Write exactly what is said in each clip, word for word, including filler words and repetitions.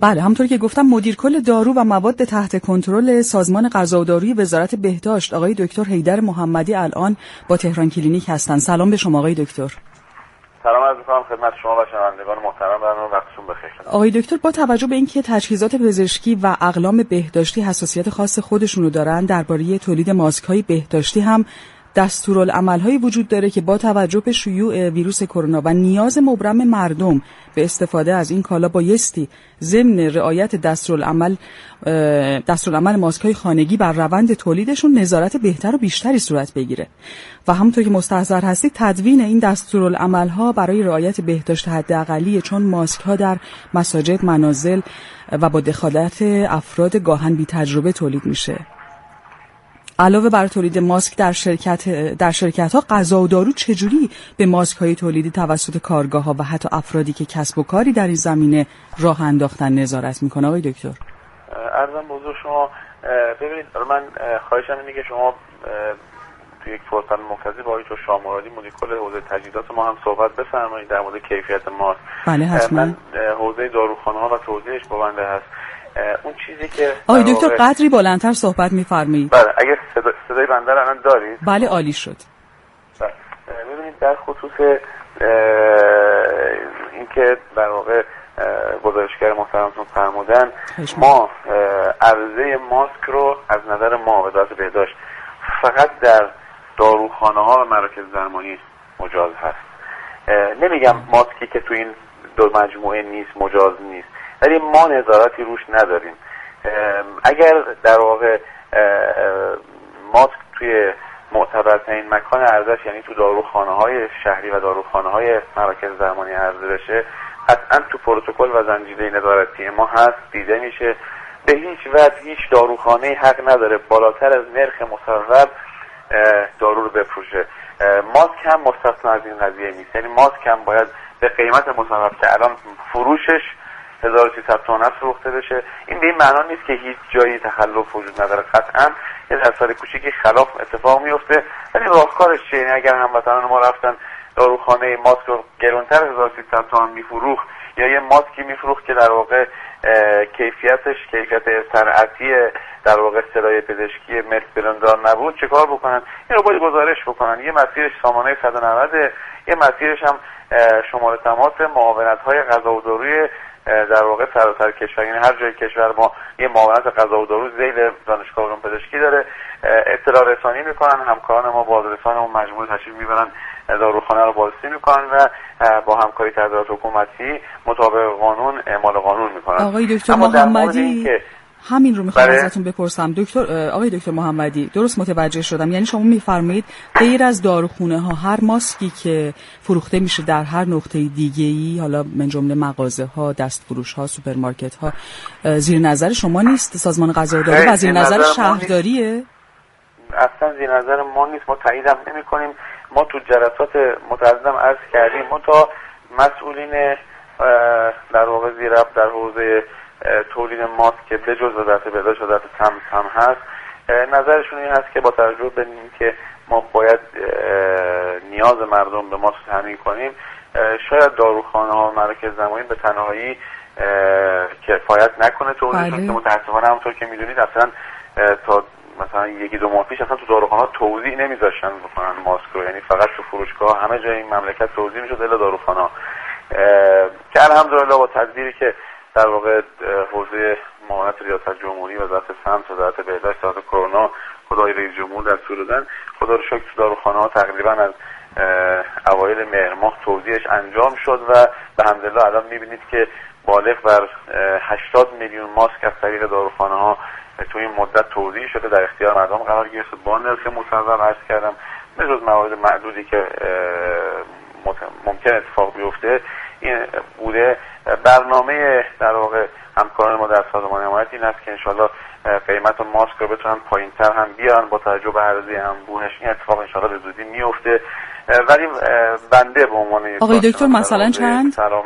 بله، همونطور که گفتم مدیر کل دارو و مواد تحت کنترل سازمان غذا و داروی وزارت بهداشت آقای دکتر حیدر محمدی الان با تهران کلینیک هستن. سلام به شما آقای دکتر. سلام عرض می‌کنم خدمت شما و شنوندگان محترم. برنامه وقتتون بخیر. آقای دکتر، با توجه به اینکه تجهیزات پزشکی و اقلام بهداشتی حساسیت خاص خودشونو دارن، درباره تولید ماسک‌های بهداشتی هم دستورالعمل‌هایی وجود داره که با توجه به شیوع ویروس کرونا و نیاز مبرم مردم به استفاده از این کالا بایستی ضمن رعایت دستورالعمل دستورالعمل ماسک‌های خانگی بر روند تولیدشون نظارت بهتر و بیشتری صورت بگیره و همونطور که مستحضر هستید تدوین این دستورالعمل‌ها برای رعایت بهداشت حداقلی، چون ماسک‌ها در مساجد، منازل و با دخالت افراد گاهن بی تجربه تولید میشه. علاوه بر تولید ماسک در شرکت در شرکت‌ها غذا و دارو چجوری به ماسک‌های تولیدی توسط کارگاه‌ها و حتی افرادی که کسب و کاری در این زمینه راه انداختن نظارت می‌کنه آقای دکتر؟ عرضم به حضور شما، ببینید من خواهشم اینه که شما توی یک فرصت مختصری با آقای شامرادی مدیر کل حوزه تجهیزات ما هم صحبت بفرمایید در مورد کیفیت ماسک. بله حتما. من حوزه داروخانه‌ها و توزیعش با بنده هست. اون چیزی که آقای دکتر قدری بلندتر صحبت می‌فرمایید. بله، اگه صدا صدای بنده رو الان دارید؟ بله عالی شد. بله. ببینید در خصوص اینکه در واقع گزارشگر محترمتون فرمودن، ما عرضه ماسک رو از نظر ما وزارت بهداشت فقط در داروخانه‌ها و مراکز درمانی مجاز هست. نمیگم ماسکی که تو این دو مجموعه نیست مجاز نیست، ولی ما نظارتی روش نداریم. اگر در واقع ماسک توی معتبرترین مکان عرضش یعنی تو داروخانه‌های شهری و داروخانه‌های مراکز درمانی عرضه بشه، قطعاً تو پروتکل و زنجیره نظارتی ما هست، دیده میشه. به هیچ وجه هیچ داروخانه‌ای حق نداره بالاتر از نرخ مصوب دارو رو بفروشه. ماسک هم مستثنا از این قضیه نیست، یعنی ماسک هم باید به قیمت مصوب که الان فروشش هزار و سیصد تومان فروخته بشه. این به این معنا نیست که هیچ جایی تخلف وجود نداره، قطعاً یه درصد کوچیکی خلاف اتفاق میفته، ولی راهکارش چیه؟ یعنی اگر هموطنان ما رفتن داروخانه ماسک رو گرانتر هزار و سیصد تومان میفروخت یا یه ماسکی میفروخت که در واقع کیفیتش کیفیت صنعتی در واقع صدای پزشکی ملک برندار نبود، چه کار بکنن؟ این رو باید گزارش بکنن. یه مسیرش سامانه صد و نود، یه مسیرش هم شماره تماس معاونت‌های غذا و داروی در واقع سراسر کشور، یعنی هر جای کشور ما یه معاونت غذا و دارو ذیل دانشگاه علوم پزشکی داره، اطلاع رسانی میکنن. همکاران ما بازرسان اون مجموعه تشریف میبرن داروخانه رو بازرسی میکنن و با همکاری تظاهرات حکومتی مطابق قانون اعمال قانون میکنن. آقای دکتر محمدی همین رو میخوام ازتون بپرسم. دکتر آقای دکتر محمدی، درست متوجه شدم، یعنی شما میفرمایید غیر از داروخونه ها هر ماسکی که فروخته میشه در هر نقطه دیگه‌ای، حالا من جمله مغازه ها، دستفروش ها، سوپرمارکت ها، زیر نظر شما نیست؟ سازمان غذا و دارو و زیر نظر شهرداریه؟ اصلا زیر نظر ما نیست، ما تایید هم نمی‌کنیم. ما تو جلسات متعددم عرض کردیم، ما تا مسئولین در واقع زیر در حوزه تولید ماسک که به جز وزارت بهداشت وزارت سمت هم هست، نظرشون این هست که با توجه به اینکه ما باید نیاز مردم به ماسک تامین کنیم، شاید داروخانه ها و مراکز درمانی به تنهایی کفایت نکنه توضیحشون، که متاسفانه همونطور که میدونید اصلا تا مثلا یکی دو ماه پیش اصلا تو داروخانه ها توزیع نمیذاشتن بکنن ماسک رو، یعنی فقط تو فروشگاه همه جای این مملکت توزیع میشد الا داروخانه ها، که الحمدلله با تدبیری که در واقع حوزه معاونت ریاست جمهوری وزارت سمت وزارت بهداشت وزارت کرونا خدای رئیس جمهور دستور دادن، خدا رو شکر تو داروخانه ها تقریبا از اوایل مهر ماه توزیعش انجام شد و به حمدالله الان میبینید که بالغ بر هشتاد میلیون ماسک از طریق داروخانه ها تو این مدت توزیع شده، در اختیار مردم قرار گرفت با نرخ مصوب عرض کردم. به جز موارد معدودی که ممکن اتفاق بیفته این بوده. برنامه در واقع همکاران ما در سازمان حمایت این است که انشالله قیمت ماسک رو بتونن پایین‌تر هم بیارن با توجه به عرضه انبوهش. این اتفاق انشالله به زودی میفته، ولی بنده به عنوان آقای دکتر مثلا چند سلامت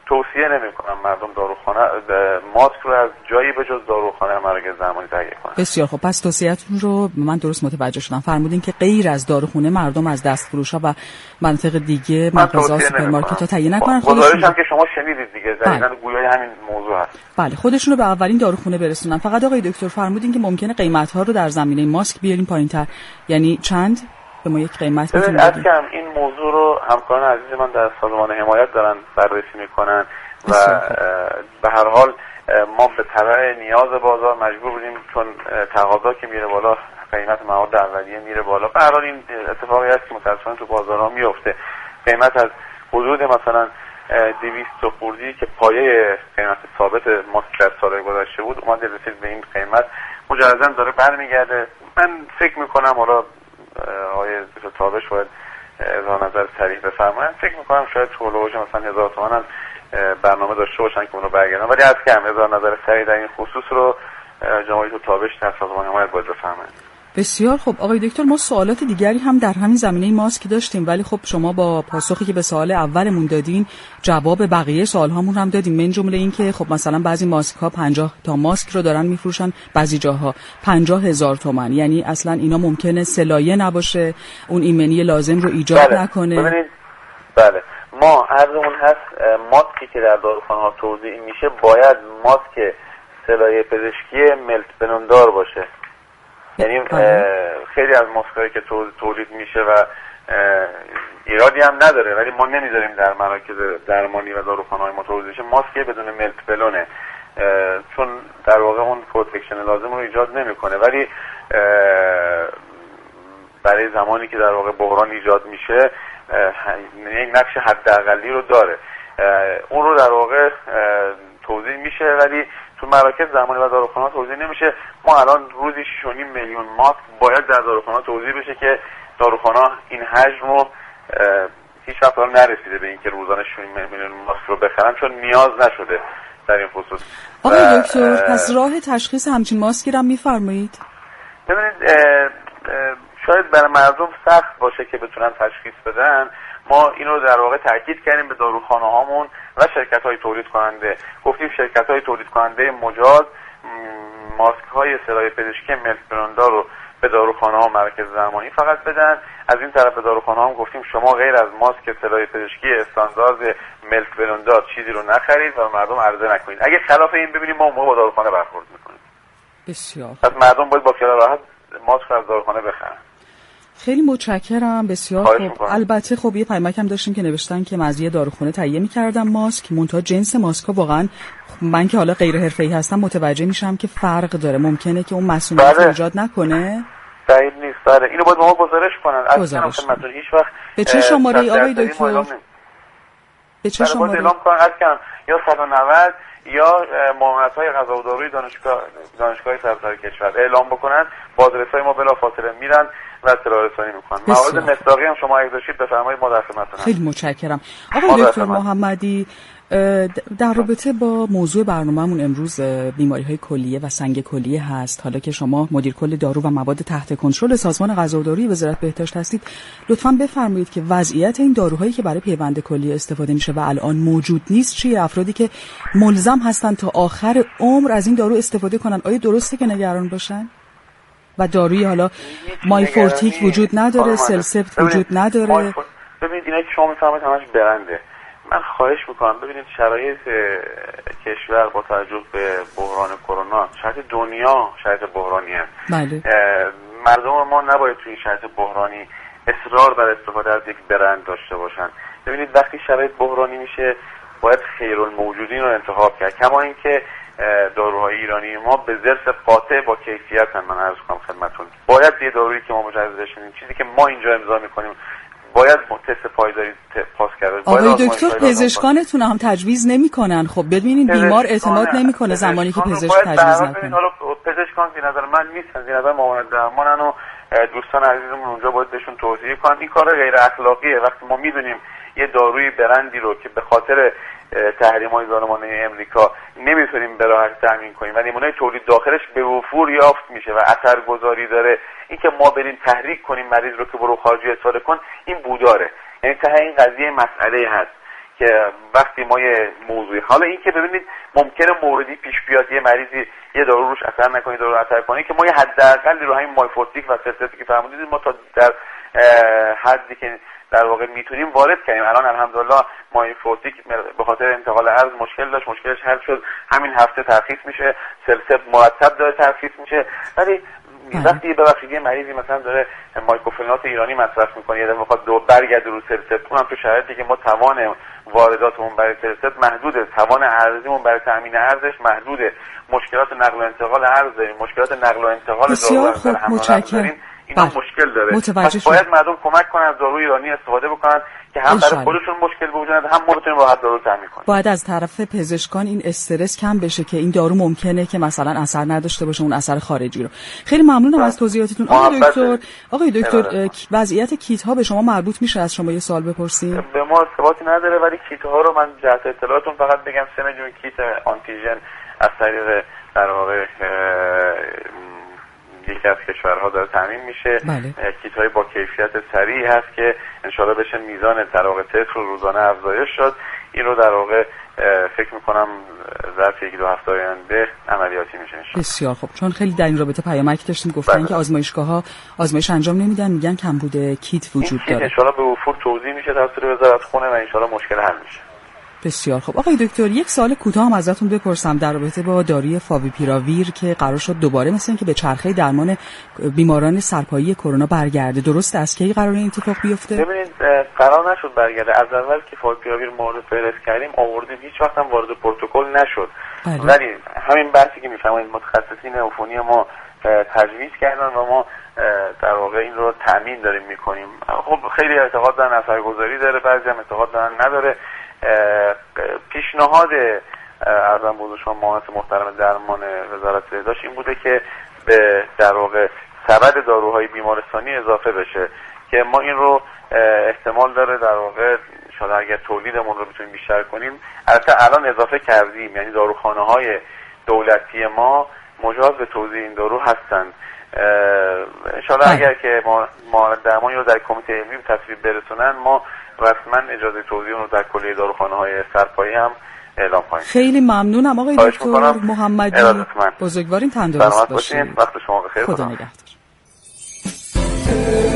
توصیه نمی‌کنم مردم داروخانه ماسک رو از جایی به جز داروخانه مراکز درمانی تهیه کنن. بسیار خب، پس توصیه‌تون رو من درست متوجه شدم. فرمودین که غیر از داروخانه مردم از دستفروش‌ها و مناطق دیگه مغازه‌ها سوپرمارکت‌ها تهیه نکنن. خودشون هم که شما شنیدید دیگه، دقیقاً گویای همین موضوع هست. بله، خودشون رو به اولین داروخانه برسونن. فقط آقای دکتر فرمودین که ممکنه قیمت‌ها رو در زمینه ماسک بیارین پایین‌تر. یعنی چند؟ به ما یک قیمت ببینید عزیزم، این موضوع رو همکاران عزیز من در سازمان حمایت دارن بررسی میکنن و به هر حال ما به تبع نیاز بازار مجبور بودیم، چون تقاضا که میره بالا قیمت مواد اولیه میره بالا. به هر حال این اتفاقی هست که متأسفانه تو بازارها میفته. قیمت از حدود مثلا دویست خوردی که پایه قیمت ثابت ماسک در سال گذشته بود اومد رسید به این قیمت، مجددا داره برمیگرده. من فکر میکنم حالا آقای دکتر تابش باید اظهار نظر صریح بفرمایند، فکر میکنم شاید هولوش مثلا هزار تومان هم برنامه داشته باشن که اونو برگردن، ولی از کم اظهار نظر صریح در این خصوص رو جناب دکتر تابش در سازمان حمایت باید بفرمایند. بسیار خب آقای دکتر، ما سوالات دیگری هم در همین زمینه ماسک داشتیم، ولی خب شما با پاسخی که به سوال اولمون دادین جواب بقیه سوالهامون هم دادیم، من جمله این که خب مثلا بعضی ماسک ها پنجاه تا ماسک رو دارن میفروشن، بعضی جاها پنجاه هزار تومان، یعنی اصلا اینا ممکنه سلایه نباشه، اون ایمنی لازم رو ایجاد بله. نکنه. ببینید بله، ما عرضمون هست ماسکی که در داروخانه ها توزیع میشه باید ماسک سلایه پزشکی ملت بنوندار باشه. یعنی خیلی از ماسکایی که تولید میشه و ایرادی هم نداره، ولی ما نمیذاریم در مراکز درمانی و داروخانه‌های ما تولید بشه ماسک بدون ملت بلونه، چون در واقع اون پروتکشن لازم رو ایجاد نمیکنه. ولی برای زمانی که در واقع بحران ایجاد میشه یک نقش حداقلی رو داره، اون رو در واقع توزیع میشه، ولی تو مراکز درمانی و داروخانه‌ها توزیع نمیشه. ما الان روزی شش و نیم میلیون ماسک باید در داروخانه‌ها توزیع بشه که داروخانه‌ها این حجم رو هیچ وقت نرسیده به اینکه روزانه شش و نیم میلیون ماسک رو بخرن، چون نیاز نشده در این خصوص. آقای دکتر، پس راه تشخیص همچین ماسکی رو میفرمایید؟ ببینید شاید برای مردم سخت باشه که بتونن تشخیص بدن. ما اینو در واقع تاکید کردیم به داروخانه هامون و شرکت های تولید کننده. گفتیم شرکت های تولید کننده مجاز ماسک های سلایه پزشکی ملت بنوندار رو به داروخانه ها مراکز درمانی فقط بدن. از این طرف به داروخانه ها هم گفتیم شما غیر از ماسک سلایه پزشکی استاندارد ملت بنوندار چیزی رو نخرید و مردم عرضه نکنید. اگه خلاف این ببینیم ما موقع با داروخانه برخورد میکنیم. بسیار. پس مردم باید با خیال راحت ماسک از داروخانه بخرن. خیلی متشکرم. بسیار خوب. البته خب یه پیامک هم داشتیم که نوشتن که مزیه داروخانه تهیه می‌کردم ماسک، منتها جنس ماسک‌ها واقعا من که حالا غیر حرفه‌ای هستم متوجه میشم که فرق داره، ممکنه که اون مسئولیت بله. ایجاد نکنه. دلیل نیست. بله اینو باید ما گزارش کنن. اصلا خدمتتون هیچ وقت به چه شماره آقای دکتر؟ به چه شماره؟ اعلام کنن اصلا یا صد و نود یا معاونت‌های غذا و داروی دانشگاه دانشگاه سراسر کشور اعلام بکنن، بازرسای ما بلافاصله میرن و اطلاع رسانی میکنن. موارد مصداقی هم شما اگه داشتید بفرمایید ما در خدمتتونم. خیلی متشکرم. آقای دکتر محمدی، در رابطه با موضوع برنامه‌مون امروز بیماری‌های کلیه و سنگ کلیه هست. حالا که شما مدیر کل دارو و مواد تحت کنترل سازمان غذا و داروی وزارت بهداشت هستید، لطفاً بفرمایید که وضعیت این داروهایی که برای پیوند کلیه استفاده میشه و الان موجود نیست چیه؟ افرادی که ملزم هستن تا آخر عمر از این دارو استفاده کنن، آیا درسته که نگران باشن؟ و داروی حالا مایفورتیک وجود نداره، سلسپت وجود نداره. ببینید اینا که شما میفهمید همش برنده. من خواهش میکنم ببینید شرایط کشور با توجه به بحران کرونا، شرایط دنیا شرایط بحرانی هست. بله. مردم ما نباید توی شرایط بحرانی اصرار بر استفاده از یک برند داشته باشن. ببینید وقتی شرایط بحرانی میشه باید خیرالموجودین رو انتخاب کرد، کما اینکه داروهای ایرانی ما به ظرف قاطع با کیفیت هم. من عرض کنم خدمتتون باید یه دارویی که ما مجوزش میدیم، چیزی که ما اینجا امضا میکنیم، باید تست پایداری پاس کرده. آقای دکتر پزشکانتون هم تجویز نمیکنن. خب ببینید بیمار اعتماد نمیکنه زمانی که پزشک تجویز نکنه. حالا پزشکان به نظر من نیستن، به نظر معاونت درمانن و دوستان عزیزمون اونجا باید بهشون توصیه کنن. این کار غیر اخلاقیه. وقتی ما میدونیم یه داروی برندی رو که به خاطر تحریم‌های ظالمانه امریکا نمیتونیم به راحتی تامین کنیم و نمونه تولید داخلش به وفور یافت میشه و اثرگذاری داره، این که ما بریم تحریک کنیم مریض رو که برو خارجی استفاده کن، این بوداره. یعنی ته این قضیه مسئله هست که وقتی ما یه موضوعی، حالا این که ببینید ممکنه موردی پیش بیاد یه مریضی یه دارو روش اثر نکنه، دارو اثر کنه، که ما یه حداقلی رو همین مایفورتیک و سلسلتی که فرمودید ما تا در حدی که در واقع میتونیم وارد کنیم. الان الحمدلله مایفورتیک به خاطر انتقال ارز مشکل داشت، مشکلش حل شد، همین هفته ترخیص میشه، سلسل مرتب داره ترخیص میشه. ولی وقتی ببخشید یه مریضی مثلا داره مایکروفلنات ایرانی مصرف میکنه، یا میخواد دو برگرده رو سلسل، اونم تو شرایطی که ما توان وارداتمون برای سلسل محدوده، توان ارزیمون برای تامین ارزش محدوده، مشکلات نقل و انتقال ارز داریم، مشکلات نقل و انتقال دارو در هم داریم، اینا مشکل داره. پس باید مردم کمک کنن از دارو ایرانی استفاده بکنن که هم برای خودشون مشکل به وجود نیاد، هم ما بتونیم راحت دارو تامین کنیم. باید از طرف پزشکان این استرس کم بشه که این دارو ممکنه که مثلا اثر نداشته باشه، اون اثر خارجی رو. خیلی ممنونم از توضیحاتتون آقای دکتر. آقای دکتر وضعیت کیت ها به شما مربوط میشه؟ از شما یه سوال بپرسیم. به ما ارتباطی نداره، ولی کیت ها رو من جهت اطلاعاتون فقط بگم سه میلیون کیت آنتیژن از طریق در واقع یکی از کشورها داره تامین میشه. بله. کیت های با کیفیت سریع هست که انشالله بشه میزان در واقع تست رو روزانه افزایش شد. این رو در واقع فکر میکنم ظرف یک دو هفته آینده عملیاتی میشه انشالله. بسیار خوب. چون خیلی در این رابطه پیامک داشتیم گفتن بله. که آزمایشگاه ها آزمایش انجام نمیدن، میگن کمبود کیت وجود این داره. انشالله به وفور توضیح میشه توسط وزارت خونه و انشالله مشکل حل میشه. بسیار خوب. آقای دکتر یک سوال کوتاه هم ازتون بپرسم در رابطه با داروی فاویپیراویر که قرار شد دوباره مثل این که به چرخه درمان بیماران سرپایی کرونا برگرده. درست از کی قرار این اتفاق بیفته؟ ببینید قرار نشد برگرده. از اول که فاویپیراویر مورد فرست کردیم آوردیم، هیچ وقت هم وارد پروتکل نشد. بله. ولی همین بحثی که میفهمید متخصصین عفونی ما تجویز کردن و ما در واقع این رو تامین داریم میکنیم. خب خیلی اعتقاد دارن اثرگذاری داره، بعضی هم اعتقاد دارن نداره. پیشنهاد ارزم بزرگ شما مهندس محترم درمان وزارت بهداشت این بوده که به در واقع سبد داروهای بیمارستانی اضافه بشه که ما این رو احتمال داره در واقع شاید اگر تولیدمون رو بتونیم بیشتر کنیم. البته الان اضافه کردیم، یعنی داروخانه های دولتی ما مجاز به توزیع این دارو هستند. انشاءالله اگر که ما ما درمانی رو در کمیته علمی به تصویب برسونن ما رسما اجازه توزیع رو در کلیه داروخانه های سرپایی هم اعلام کنیم. خیلی ممنونم آقای دکتر محمدی. بزرگوارین تندرست باشید. وقت شما بخیر. خدا نگهدار.